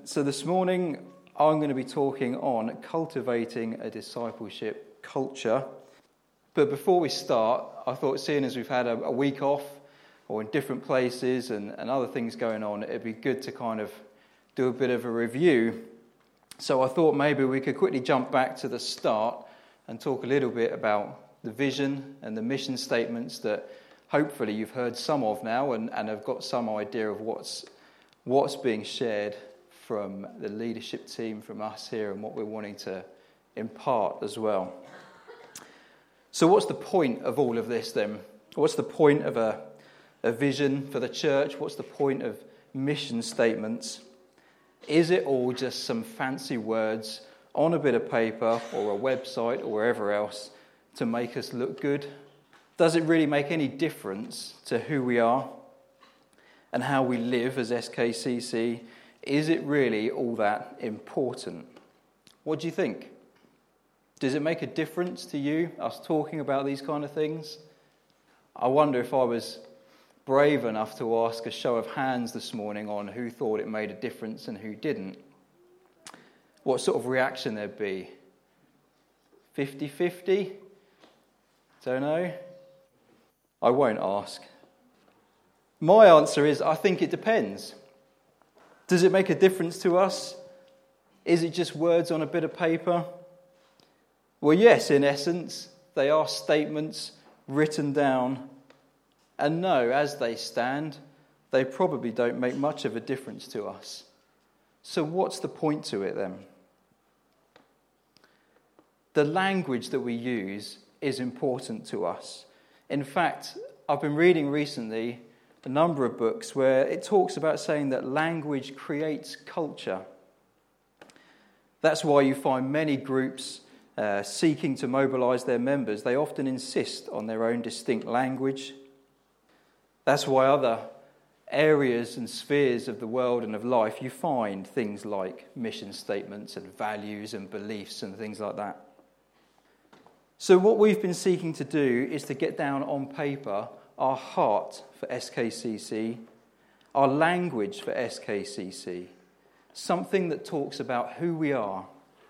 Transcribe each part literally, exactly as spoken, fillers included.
So this morning I'm going to be talking on cultivating a discipleship culture. But before we start, I thought, seeing as we've had a, a week off or in different places and, and other things going on, it'd be good to kind of do a bit of a review. So I thought maybe we could quickly jump back to the start and talk a little bit about the vision and the mission statements that hopefully you've heard some of now and, and have got some idea of what's what's being shared from the leadership team, from us here, and what we're wanting to impart as well. So what's the point of all of this then? What's the point of a, a vision for the church? What's the point of mission statements? Is it all just some fancy words on a bit of paper or a website or wherever else to make us look good? Does it really make any difference to who we are and how we live as S K C C? Is it really all that important? What do you think? Does it make a difference to you, us talking about these kind of things? I wonder if I was brave enough to ask a show of hands this morning on who thought it made a difference and who didn't. What sort of reaction there'd be? fifty-fifty? Don't know. I won't ask. My answer is, I think it depends. Does it make a difference to us? Is it just words on a bit of paper? Well, yes, in essence, they are statements written down. And no, as they stand, they probably don't make much of a difference to us. So what's the point to it then? The language that we use is important to us. In fact, I've been reading recently a number of books where it talks about saying that language creates culture. That's why you find many groups uh, seeking to mobilize their members. They often insist on their own distinct language. That's why other areas and spheres of the world and of life, you find things like mission statements and values and beliefs and things like that. So what we've been seeking to do is to get down on paper our heart for S K C C, our language for S K C C, something that talks about who we are,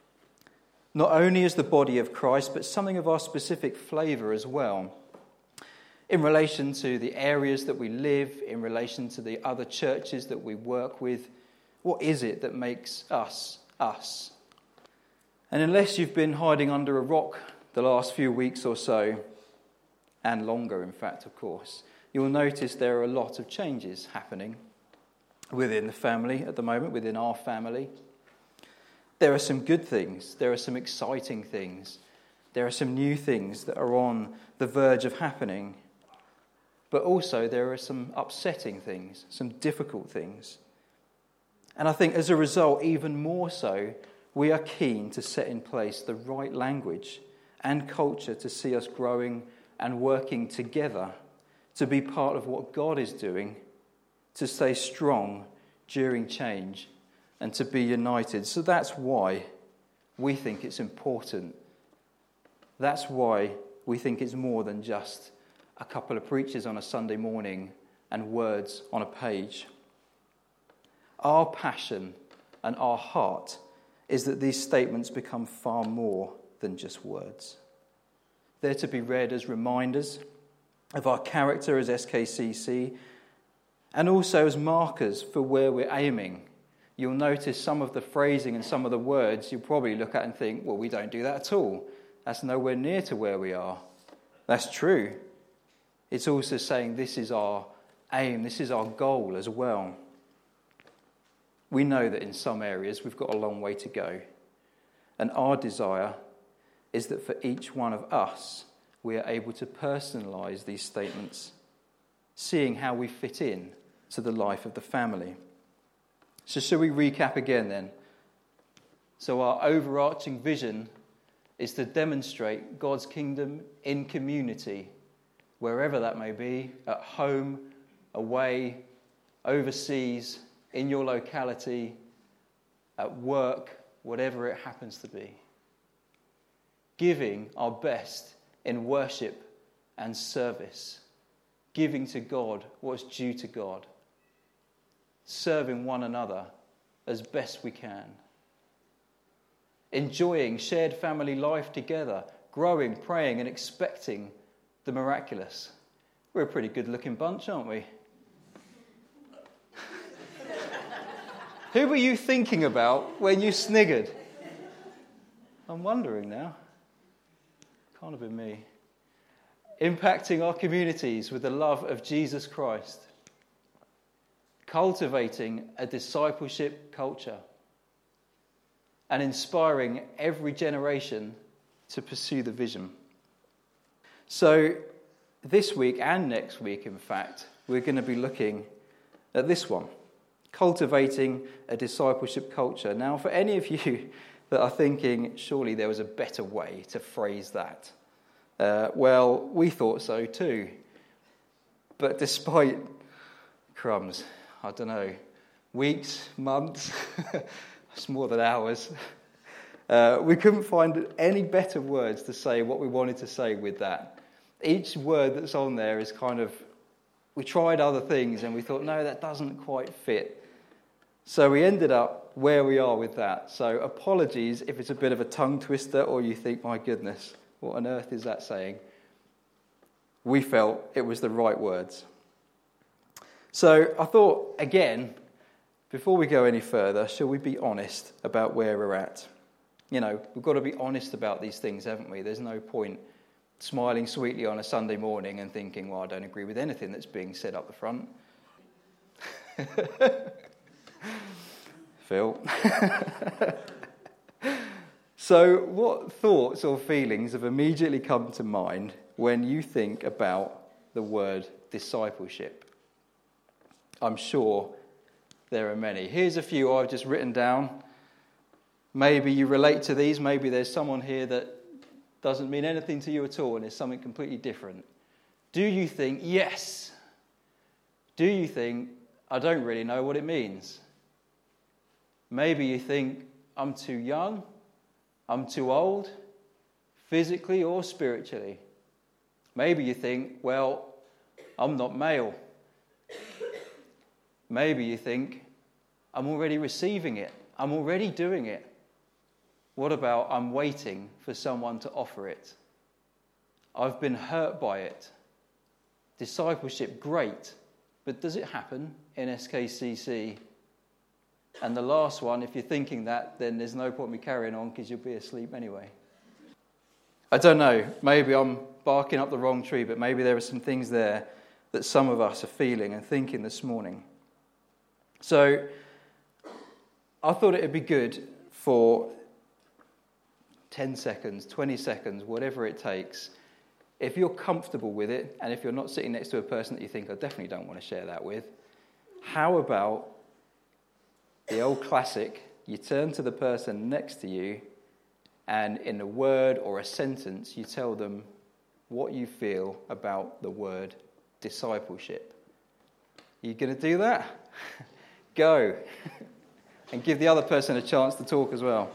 not only as the body of Christ, but something of our specific flavour as well, in relation to the areas that we live, in relation to the other churches that we work with. What is it that makes us, us? And unless you've been hiding under a rock the last few weeks or so, and longer, in fact, of course, you'll notice there are a lot of changes happening within the family at the moment, within our family. There are some good things. There are some exciting things. There are some new things that are on the verge of happening. But also there are some upsetting things, some difficult things. And I think as a result, even more so, we are keen to set in place the right language and culture to see us growing and working together, to be part of what God is doing, to stay strong during change, and to be united. So that's why we think it's important. That's why we think it's more than just a couple of preachers on a Sunday morning and words on a page. Our passion and our heart is that these statements become far more than just words. They're to be read as reminders of our character as S K C C, and also as markers for where we're aiming. You'll notice some of the phrasing and some of the words you'll probably look at and think, well, we don't do that at all. That's nowhere near to where we are. That's true. It's also saying this is our aim, this is our goal as well. We know that in some areas we've got a long way to go. And our desire is that for each one of us, we are able to personalise these statements, seeing how we fit in to the life of the family. So shall we recap again then? So our overarching vision is to demonstrate God's kingdom in community, wherever that may be, at home, away, overseas, in your locality, at work, whatever it happens to be. Giving our best in worship and service. Giving to God what's due to God. Serving one another as best we can. Enjoying shared family life together, growing, praying and expecting the miraculous. We're a pretty good looking bunch, aren't we? Who were you thinking about when you sniggered? I'm wondering now. Can't have been me. Impacting our communities with the love of Jesus Christ. Cultivating a discipleship culture. And inspiring every generation to pursue the vision. So, this week and next week, in fact, we're going to be looking at this one. Cultivating a discipleship culture. Now, for any of you that are thinking, surely there was a better way to phrase that. Uh, well, we thought so too. But despite crumbs, I don't know, weeks, months, it's more than hours, uh, we couldn't find any better words to say what we wanted to say with that. Each word that's on there is kind of, we tried other things and we thought, no, that doesn't quite fit. So we ended up where we are with that. So apologies if it's a bit of a tongue twister or you think, my goodness, what on earth is that saying? We felt it was the right words. So I thought, again, before we go any further, shall we be honest about where we're at? You know, we've got to be honest about these things, haven't we? There's no point smiling sweetly on a Sunday morning and thinking, well, I don't agree with anything that's being said up the front. Phil. So what thoughts or feelings have immediately come to mind when you think about the word discipleship? I'm sure there are many. Here's a few I've just written down. Maybe you relate to these. Maybe there's someone here that doesn't mean anything to you at all and is something completely different. Do you think, yes? Do you think, I don't really know what it means? Maybe you think, I'm too young, I'm too old, physically or spiritually. Maybe you think, well, I'm not male. Maybe you think, I'm already receiving it, I'm already doing it. What about I'm waiting for someone to offer it? I've been hurt by it. Discipleship, great, but does it happen in S K C C? And the last one, if you're thinking that, then there's no point in me carrying on because you'll be asleep anyway. I don't know, maybe I'm barking up the wrong tree, but maybe there are some things there that some of us are feeling and thinking this morning. So I thought it would be good for ten seconds, twenty seconds, whatever it takes. If you're comfortable with it, and if you're not sitting next to a person that you think, I definitely don't want to share that with, how about the old classic, you turn to the person next to you and in a word or a sentence, you tell them what you feel about the word discipleship. You going to do that? Go. And give the other person a chance to talk as well.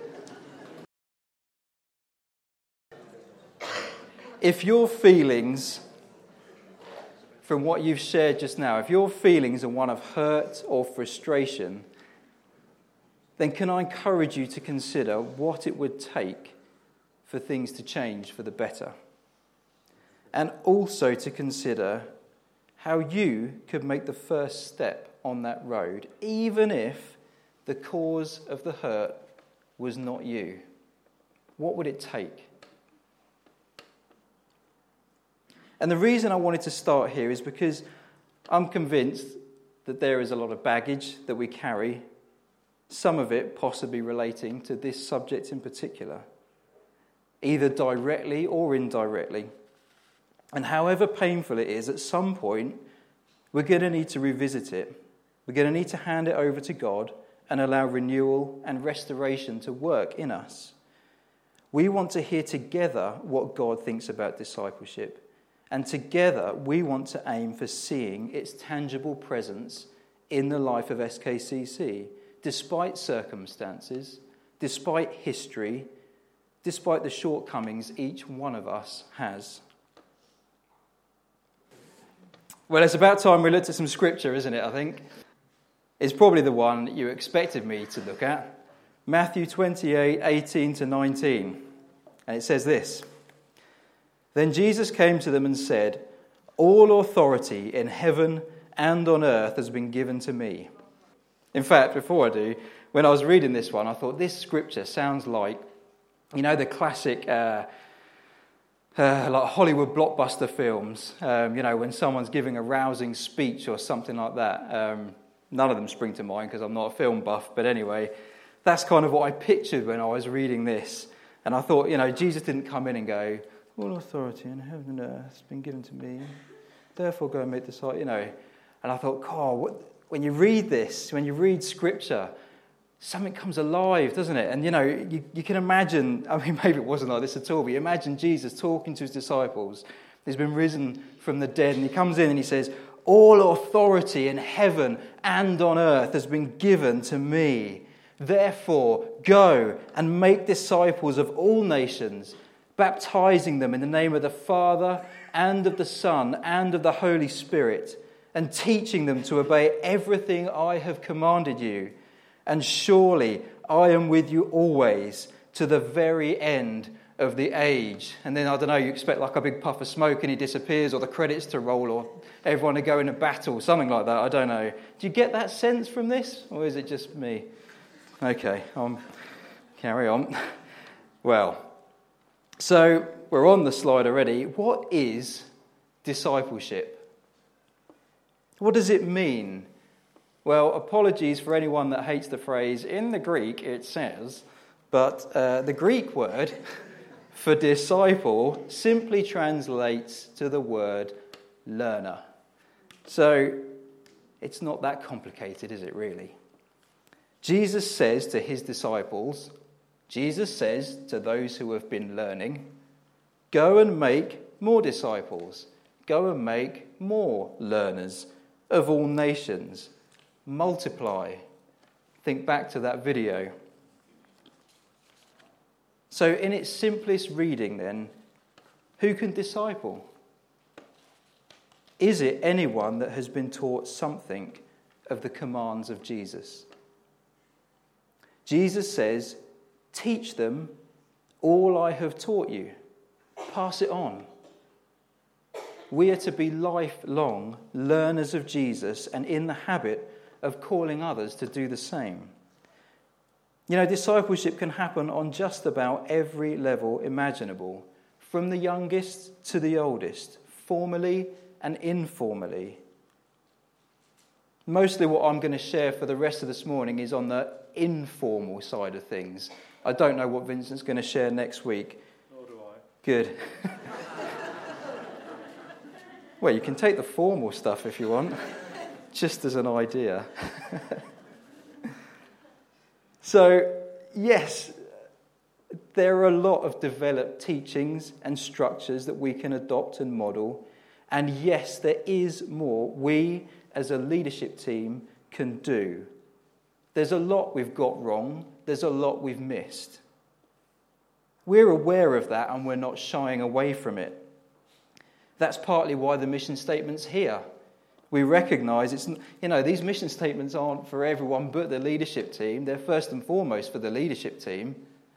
If your feelings, from what you've shared just now, if your feelings are one of hurt or frustration, then can I encourage you to consider what it would take for things to change for the better? And also to consider how you could make the first step on that road, even if the cause of the hurt was not you. What would it take? And the reason I wanted to start here is because I'm convinced that there is a lot of baggage that we carry, some of it possibly relating to this subject in particular, either directly or indirectly. And however painful it is, at some point, we're going to need to revisit it. We're going to need to hand it over to God and allow renewal and restoration to work in us. We want to hear together what God thinks about discipleship. And together, we want to aim for seeing its tangible presence in the life of S K C C, despite circumstances, despite history, despite the shortcomings each one of us has. Well, it's about time we looked at some scripture, isn't it, I think? is probably the one that you expected me to look at. Matthew twenty-eight, eighteen to nineteen. And it says this: Then Jesus came to them and said, All authority in heaven and on earth has been given to me. In fact, before I do, when I was reading this one, I thought this scripture sounds like, you know, the classic uh, uh, like Hollywood blockbuster films, um, you know, when someone's giving a rousing speech or something like that. Um, none of them spring to mind because I'm not a film buff, but anyway, that's kind of what I pictured when I was reading this. And I thought, you know, Jesus didn't come in and go, all authority in heaven and earth has been given to me, therefore go and make disciples, you know. And I thought, God, what, when you read this, when you read Scripture, something comes alive, doesn't it? And, you know, you, you can imagine, I mean, maybe it wasn't like this at all, but you imagine Jesus talking to his disciples. He's been risen from the dead, and he comes in and he says, all authority in heaven and on earth has been given to me. Therefore, go and make disciples of all nations, baptizing them in the name of the Father and of the Son and of the Holy Spirit, and teaching them to obey everything I have commanded you. And surely I am with you always to the very end of the age. And then, I don't know, you expect like a big puff of smoke and he disappears, or the credits to roll, or everyone to go into battle, something like that. I don't know. Do you get that sense from this? Or is it just me? Okay, um, carry on. Well, so we're on the slide already. What is discipleship? What does it mean? Well, apologies for anyone that hates the phrase. In the Greek, it says, but uh, the Greek word for disciple simply translates to the word learner. So it's not that complicated, is it really? Jesus says to his disciples, Jesus says to those who have been learning, go and make more disciples. Go and make more learners of all nations. Multiply. Think back to that video. So in its simplest reading then, who can disciple? Is it anyone that has been taught something of the commands of Jesus? Jesus says, teach them all I have taught you. Pass it on. We are to be lifelong learners of Jesus and in the habit of calling others to do the same. You know, discipleship can happen on just about every level imaginable, from the youngest to the oldest, formally and informally. Mostly what I'm going to share for the rest of this morning is on the informal side of things. I don't know what Vincent's going to share next week. Nor do I. Good. Well, you can take the formal stuff if you want, just as an idea. So, yes, there are a lot of developed teachings and structures that we can adopt and model. And yes, there is more we as a leadership team can do. There's a lot we've got wrong. There's a lot we've missed. We're aware of that and we're not shying away from it. That's partly why the mission statement's here. We recognise it's, you know, these mission statements aren't for everyone but the leadership team. They're first and foremost for the leadership team.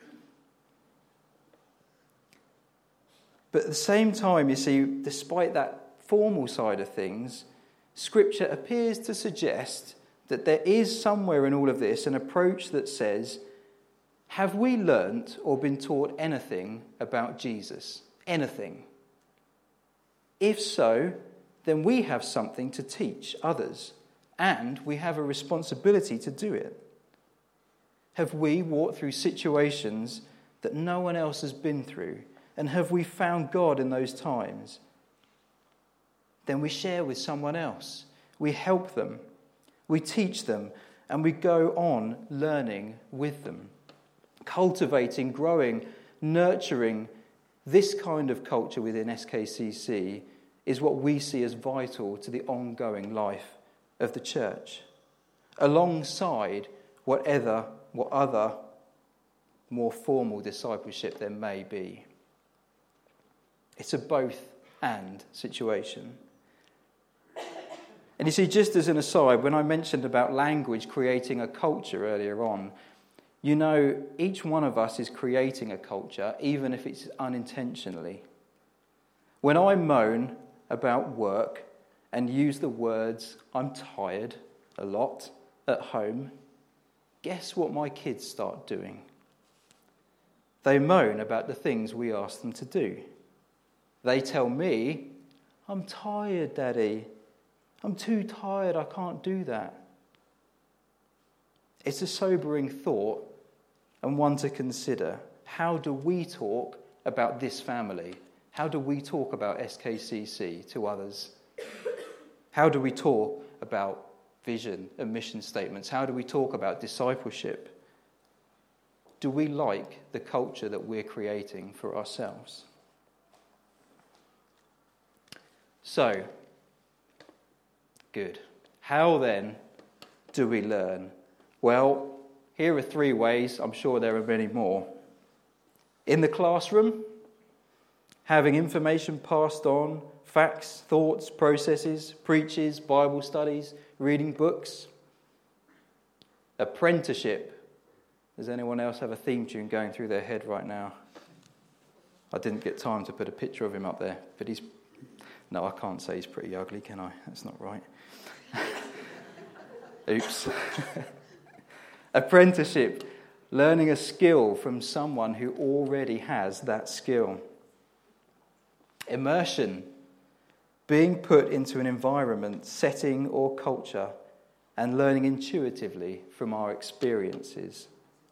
But at the same time, you see, despite that formal side of things, Scripture appears to suggest that there is somewhere in all of this an approach that says, have we learnt or been taught anything about Jesus? Anything? If so, then we have something to teach others, and we have a responsibility to do it. Have we walked through situations that no one else has been through, and have we found God in those times? Then we share with someone else. We help them. We teach them, and we go on learning with them. Cultivating, growing, nurturing this kind of culture within S K C C is what we see as vital to the ongoing life of the church, alongside whatever, what other more formal discipleship there may be. It's a both and situation. And you see, just as an aside, when I mentioned about language creating a culture earlier on, you know, each one of us is creating a culture, even if it's unintentionally. When I moan about work and use the words, I'm tired, a lot at home, guess what my kids start doing? They moan about the things we ask them to do. They tell me, I'm tired, Daddy. I'm too tired, I can't do that. It's a sobering thought and one to consider. How do we talk about this family? How do we talk about S K C C to others? How do we talk about vision and mission statements? How do we talk about discipleship? Do we like the culture that we're creating for ourselves? So, good. How then do we learn? Well, here are three ways. I'm sure there are many more. In the classroom, having information passed on, facts, thoughts, processes, preaches, Bible studies, reading books. Apprenticeship. Does anyone else have a theme tune going through their head right now? I didn't get time to put a picture of him up there, but he's... No, I can't say he's pretty ugly, can I? That's not right. Oops. Apprenticeship, learning a skill from someone who already has that skill. Immersion, being put into an environment, setting or culture, and learning intuitively from our experiences.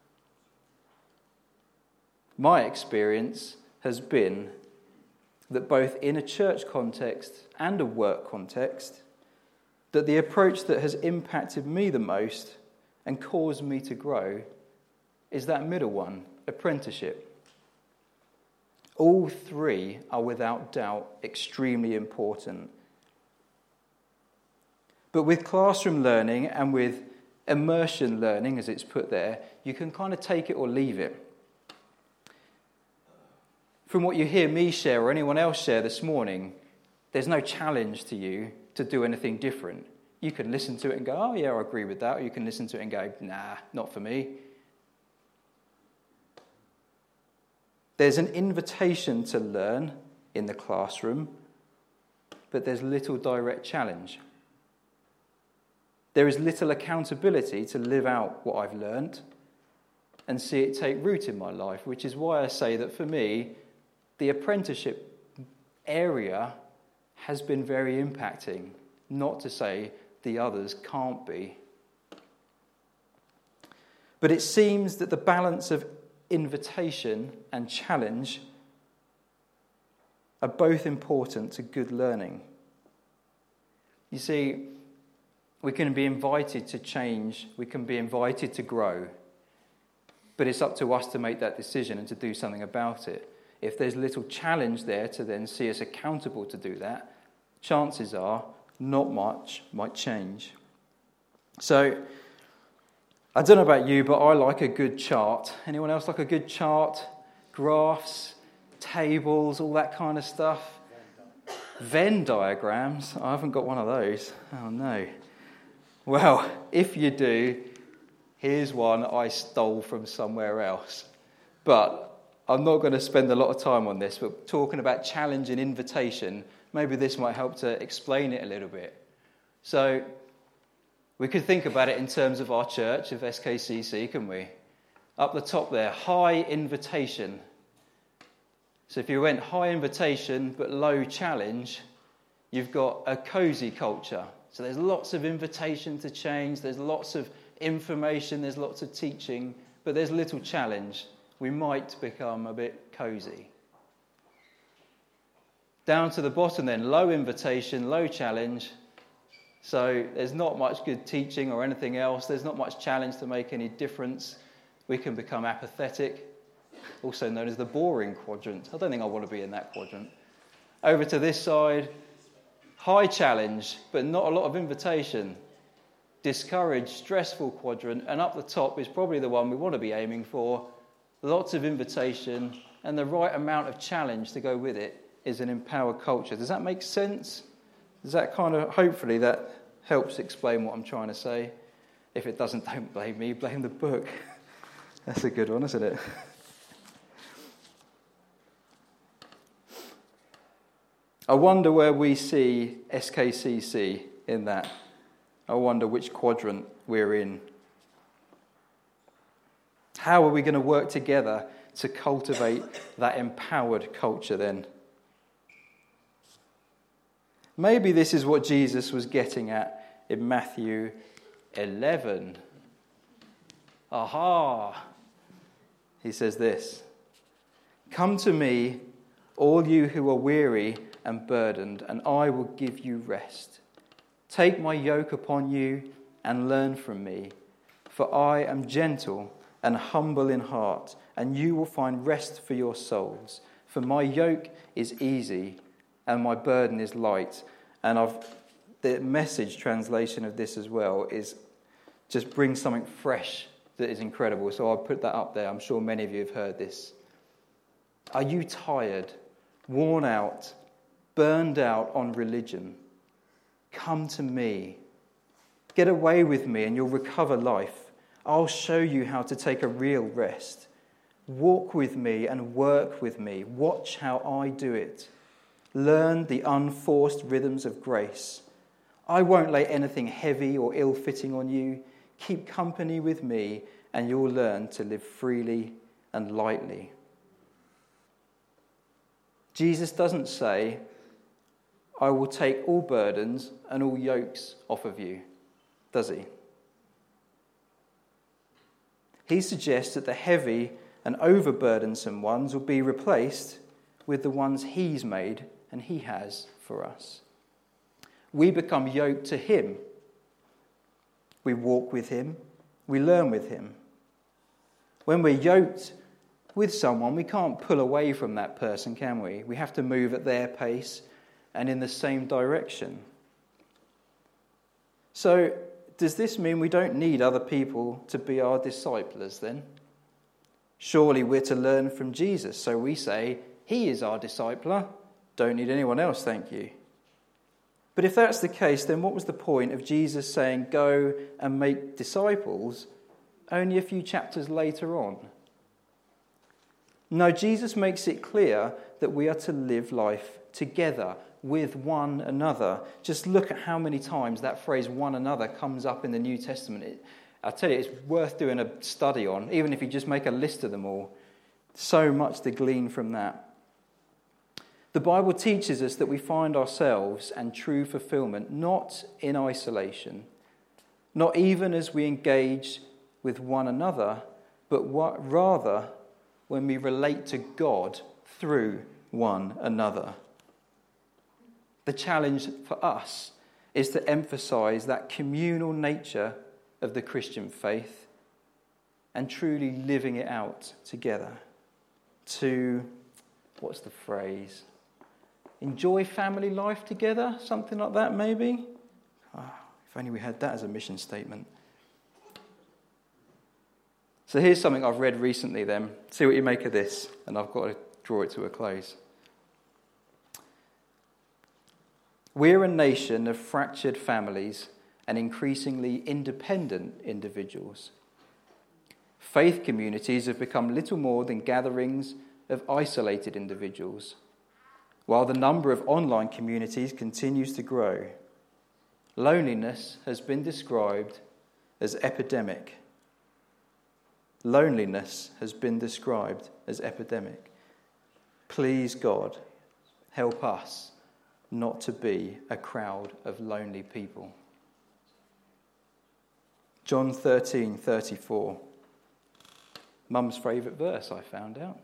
My experience has been that both in a church context and a work context, that the approach that has impacted me the most and caused me to grow is that middle one, apprenticeship. All three are without doubt extremely important. But with classroom learning and with immersion learning, as it's put there, you can kind of take it or leave it. From what you hear me share or anyone else share this morning, there's no challenge to you to do anything different. You can listen to it and go, oh yeah, I agree with that. Or you can listen to it and go, nah, not for me. There's an invitation to learn in the classroom, but there's little direct challenge. There is little accountability to live out what I've learned and see it take root in my life, which is why I say that for me, the apprenticeship area has been very impacting, not to say the others can't be. But it seems that the balance of invitation and challenge are both important to good learning. You see, we can be invited to change, we can be invited to grow, but it's up to us to make that decision and to do something about it. If there's little challenge there to then see us accountable to do that, chances are not much might change. So, I don't know about you, but I like a good chart. Anyone else like a good chart? Graphs, tables, all that kind of stuff? Venn diagrams? I haven't got one of those. Oh no. Well, if you do, here's one I stole from somewhere else. But I'm not going to spend a lot of time on this, but talking about challenge and invitation, maybe this might help to explain it a little bit. So, we could think about it in terms of our church, of S K C C, can we? Up the top there, high invitation. So if you went high invitation but low challenge, you've got a cozy culture. So there's lots of invitation to change, there's lots of information, there's lots of teaching, but there's little challenge. We might become a bit cozy. Down to the bottom then, low invitation, low challenge. So there's not much good teaching or anything else. There's not much challenge to make any difference. We can become apathetic, also known as the boring quadrant. I don't think I want to be in that quadrant. Over to this side, high challenge, but not a lot of invitation. Discouraged, stressful quadrant. And up the top is probably the one we want to be aiming for. Lots of invitation and the right amount of challenge to go with it is an empowered culture. Does that make sense? Does that kind of, hopefully that helps explain what I'm trying to say. If it doesn't, don't blame me, blame the book. That's a good one, isn't it? I wonder where we see S K C C in that. I wonder which quadrant we're in. How are we going to work together to cultivate that empowered culture then? Maybe this is what Jesus was getting at in Matthew eleven. Aha! He says this, "Come to me, all you who are weary and burdened, and I will give you rest. Take my yoke upon you and learn from me, for I am gentle and humble in heart, and you will find rest for your souls. For my yoke is easy and my burden is light." And I've, the Message translation of this as well is just brings something fresh that is incredible. So I'll put that up there. I'm sure many of you have heard this. Are you tired, worn out, burned out on religion? Come to me. Get away with me and you'll recover life. I'll show you how to take a real rest. Walk with me and work with me. Watch how I do it. Learn the unforced rhythms of grace. I won't lay anything heavy or ill-fitting on you. Keep company with me and you'll learn to live freely and lightly. Jesus doesn't say, I will take all burdens and all yokes off of you, does he? He suggests that the heavy and overburdensome ones will be replaced with the ones he's made and he has for us. We become yoked to him. We walk with him. We learn with him. When we're yoked with someone, we can't pull away from that person, can we? We have to move at their pace and in the same direction. So, does this mean we don't need other people to be our disciplers then? Surely we're to learn from Jesus, so we say, he is our discipler. Don't need anyone else, thank you. But if that's the case, then what was the point of Jesus saying, go and make disciples, only a few chapters later on? No, Jesus makes it clear that we are to live life together with one another. Just look at how many times that phrase one another comes up in the New Testament. It, I tell you, it's worth doing a study on, even if you just make a list of them all. So much to glean from that. The Bible teaches us that we find ourselves and true fulfillment not in isolation, not even as we engage with one another, but what, rather when we relate to God through one another. The challenge for us is to emphasize that communal nature of the Christian faith and truly living it out together. To, what's the phrase? Enjoy family life together, something like that maybe. Oh, if only we had that as a mission statement. So here's something I've read recently then. See what you make of this, and I've got to draw it to a close. We're a nation of fractured families and increasingly independent individuals. Faith communities have become little more than gatherings of isolated individuals, while the number of online communities continues to grow. Loneliness has been described as epidemic. Loneliness has been described as epidemic. Please, God, help us not to be a crowd of lonely people. John thirteen thirty-four. Mum's favourite verse, I found out.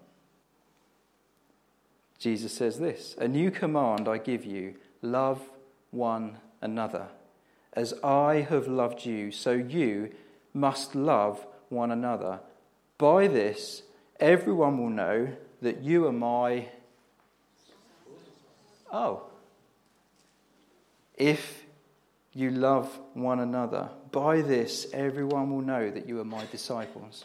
Jesus says this, a new command I give you, love one another. As I have loved you, so you must love one another. By this, everyone will know that you are my... Oh. If you love one another, by this, everyone will know that you are my disciples.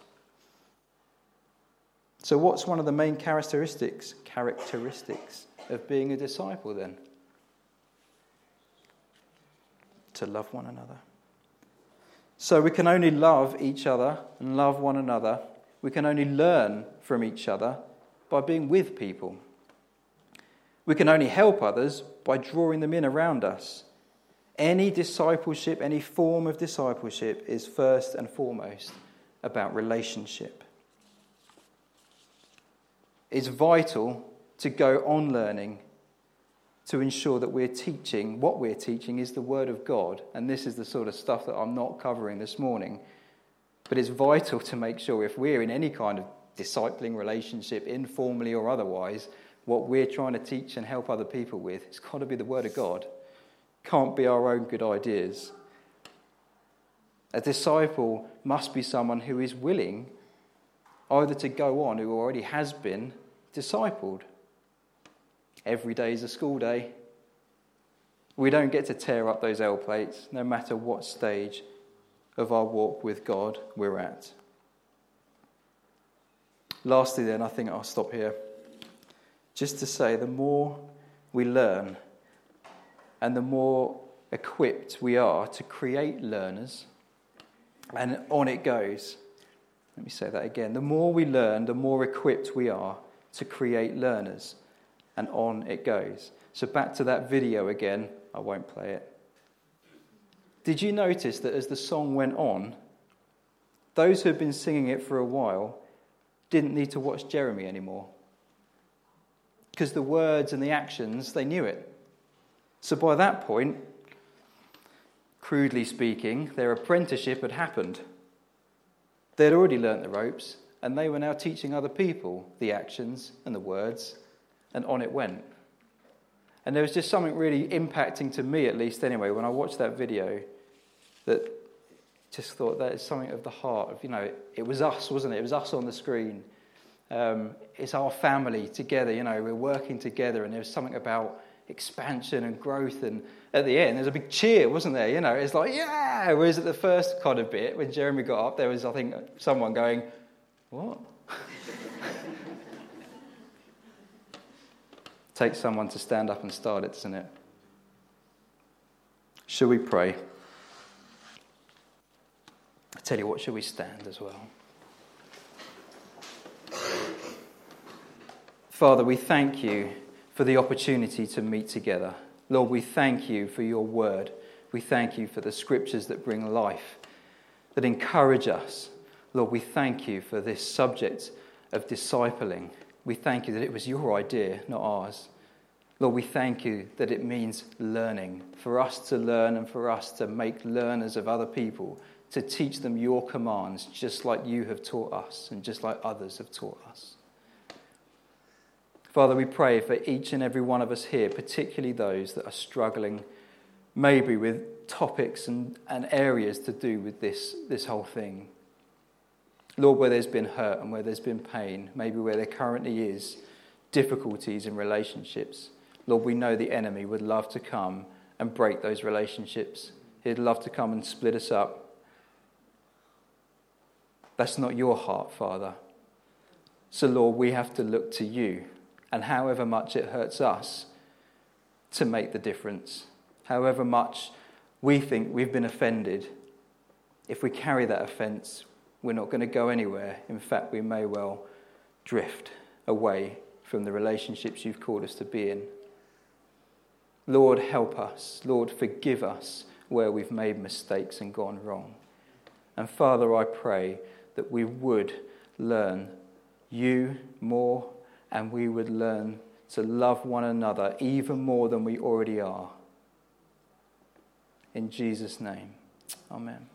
So what's one of the main characteristics, characteristics of being a disciple then? to love one another. So we can only love each other and love one another. We can only learn from each other by being with people. We can only help others by drawing them in around us. Any discipleship, any form of discipleship is first and foremost about relationship. It's vital to go on learning to ensure that we're teaching, what we're teaching is the Word of God. And this is the sort of stuff that I'm not covering this morning. But it's vital to make sure if we're in any kind of discipling relationship, informally or otherwise, what we're trying to teach and help other people with, it's got to be the Word of God. Can't be our own good ideas. A disciple must be someone who is willing either to go on, who already has been discipled. Every day is a school day. We don't get to tear up those L plates, no matter what stage of our walk with God we're at. Lastly then, I think I'll stop here. Just to say, the more we learn and the more equipped we are to create learners, and on it goes. Let me say that again. The more we learn, the more equipped we are to create learners, and on it goes. So back to that video again. I won't play it. Did you notice that as the song went on, those who had been singing it for a while didn't need to watch Jeremy anymore? Because the words and the actions, they knew it. So by that point, crudely speaking, their apprenticeship had happened. They'd already learnt the ropes, and they were now teaching other people the actions and the words, and on it went. And there was just something really impacting to me, at least anyway, when I watched that video, that just thought that is something of the heart of, you know, it, it was us, wasn't it? It was us on the screen. Um, it's our family together, you know, we're working together, and there's something about expansion and growth, and at the end there's a big cheer, wasn't there? You know, it's like, yeah! Whereas at the first kind of bit, when Jeremy got up, there was, I think, someone going, what? Takes someone to stand up and start it, doesn't it? Shall we pray? I tell you what, shall we stand as well? Father, we thank you for the opportunity to meet together. Lord, we thank you for your word. We thank you for the scriptures that bring life, that encourage us. Lord, we thank you for this subject of discipling. We thank you that it was your idea, not ours. Lord, we thank you that it means learning, for us to learn and for us to make learners of other people, to teach them your commands just like you have taught us and just like others have taught us. Father, we pray for each and every one of us here, particularly those that are struggling maybe with topics and, and areas to do with this, this whole thing. Lord, where there's been hurt and where there's been pain, maybe where there currently is difficulties in relationships. Lord, we know the enemy would love to come and break those relationships. He'd love to come and split us up. That's not your heart, Father. So, Lord, we have to look to you. And however much it hurts us, to make the difference. However much we think we've been offended, if we carry that offence, we're not going to go anywhere. In fact, we may well drift away from the relationships you've called us to be in. Lord, help us. Lord, forgive us where we've made mistakes and gone wrong. And Father, I pray that we would learn you more, and we would learn to love one another even more than we already are. In Jesus' name, amen.